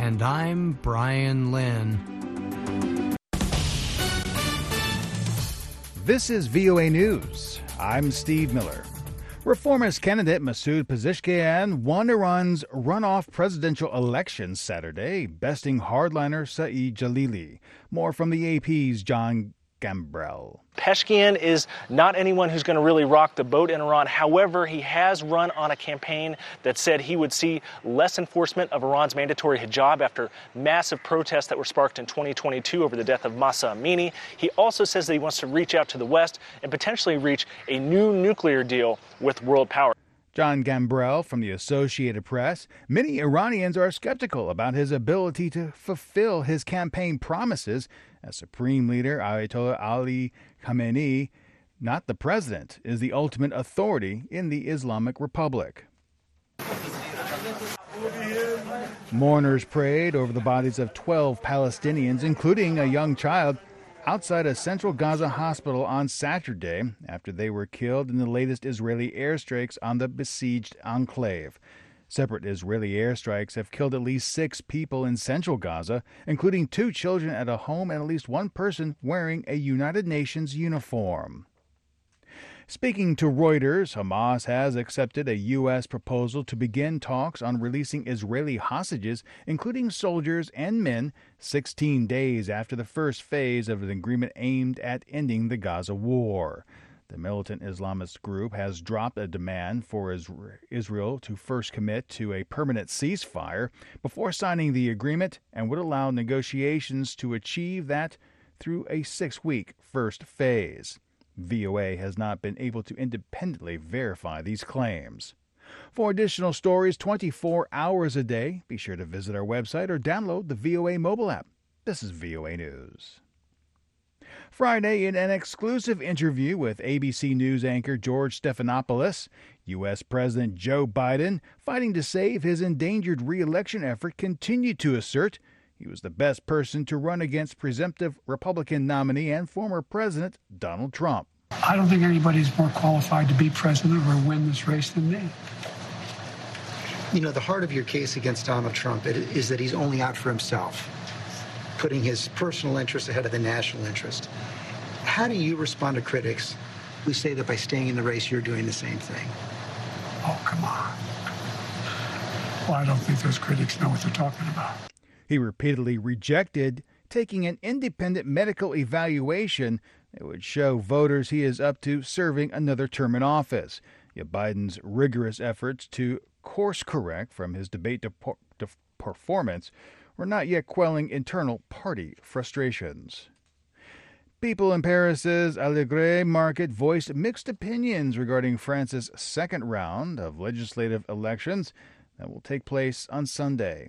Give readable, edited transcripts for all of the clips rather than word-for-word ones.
And I'm Brian Lynn. This is VOA News. I'm Steve Miller. Reformist candidate Masoud Pezeshkian won Iran's runoff presidential election Saturday, besting hardliner Saeed Jalili. More from the AP's John Gambrell. Pezeshkian is not anyone who's going to really rock the boat in Iran. However, he has run on a campaign that said he would see less enforcement of Iran's mandatory hijab after massive protests that were sparked in 2022 over the death of Mahsa Amini. He also says that he wants to reach out to the West and potentially reach a new nuclear deal with world powers. John Gambrell from the Associated Press. Many Iranians are skeptical about his ability to fulfill his campaign promises as Supreme Leader Ayatollah Ali Khamenei, not the president, is the ultimate authority in the Islamic Republic. Mourners prayed over the bodies of 12 Palestinians, including a young child, outside a central Gaza hospital on Saturday after they were killed in the latest Israeli airstrikes on the besieged enclave. Separate Israeli airstrikes have killed at least 6 people in central Gaza, including 2 children at a home and at least 1 person wearing a United Nations uniform. Speaking to Reuters, Hamas has accepted a U.S. proposal to begin talks on releasing Israeli hostages, including soldiers and men, 16 days after the first phase of an agreement aimed at ending the Gaza war. The militant Islamist group has dropped a demand for Israel to first commit to a permanent ceasefire before signing the agreement and would allow negotiations to achieve that through a 6-week first phase. VOA has not been able to independently verify these claims. For additional stories 24 hours a day, be sure to visit our website or download the VOA mobile app. This is VOA News. Friday, in an exclusive interview with ABC News anchor George Stephanopoulos, U.S. President Joe Biden, fighting to save his endangered re-election effort, continued to assert he was the best person to run against presumptive Republican nominee and former President Donald Trump. I don't think anybody's more qualified to be president or win this race than me. You know, the heart of your case against Donald Trump is that he's only out for himself, putting his personal interest ahead of the national interest. How do you respond to critics who say that by staying in the race, you're doing the same thing? Oh, come on. Well, I don't think those critics know what they're talking about. He repeatedly rejected taking an independent medical evaluation that would show voters he is up to serving another term in office. Yet Biden's rigorous efforts to course correct from his debate performance were not yet quelling internal party frustrations. People in Paris's Allègre market voiced mixed opinions regarding France's second round of legislative elections that will take place on Sunday.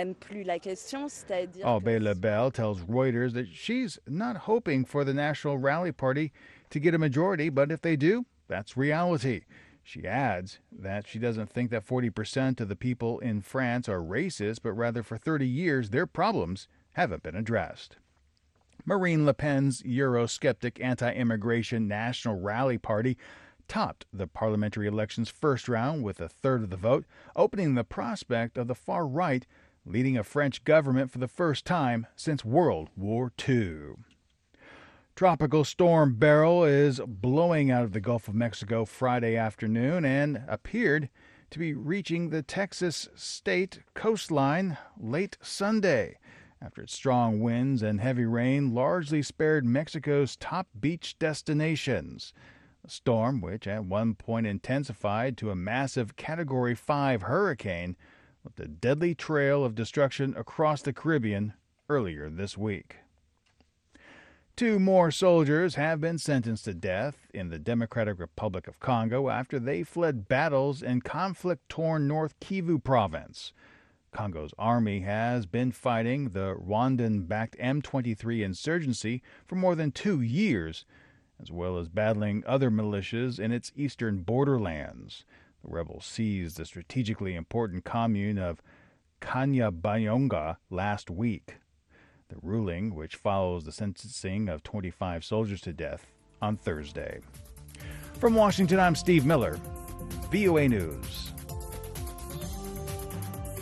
Aubé Lebel tells Reuters that she's not hoping for the National Rally Party to get a majority, but if they do, that's reality. She adds that she doesn't think that 40% of the people in France are racist, but rather for 30 years their problems haven't been addressed. Marine Le Pen's Eurosceptic anti-immigration National Rally Party topped the parliamentary election's first round with a third of the vote, opening the prospect of the far right leading a French government for the first time since World War II. Tropical storm Beryl is blowing out of the Gulf of Mexico Friday afternoon and appeared to be reaching the Texas state coastline late Sunday, after its strong winds and heavy rain largely spared Mexico's top beach destinations. The storm, which at one point intensified to a massive Category 5 hurricane, left a deadly trail of destruction across the Caribbean earlier this week. 2 more soldiers have been sentenced to death in the Democratic Republic of Congo after they fled battles in conflict-torn North Kivu province. Congo's army has been fighting the Rwandan-backed M23 insurgency for more than 2 years, as well as battling other militias in its eastern borderlands. The rebels seized the strategically important commune of Kanyabayonga last week. The ruling, which follows the sentencing of 25 soldiers to death on Thursday. From Washington, I'm Steve Miller, VOA News.